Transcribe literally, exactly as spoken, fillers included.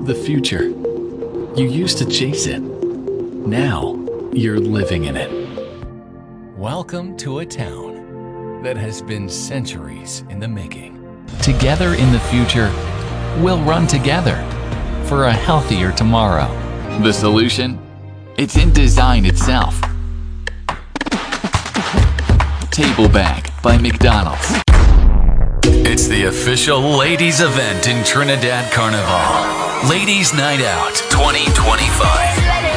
The future. You used to chase it. Now, you're living in it. Welcome to a town that has been centuries in the making. Together in the future, we'll run together for a healthier tomorrow. The solution? It's in design itself. Table Bag by McDonald's. It's the official ladies event in Trinidad Carnival. Ladies Night Out twenty twenty-five.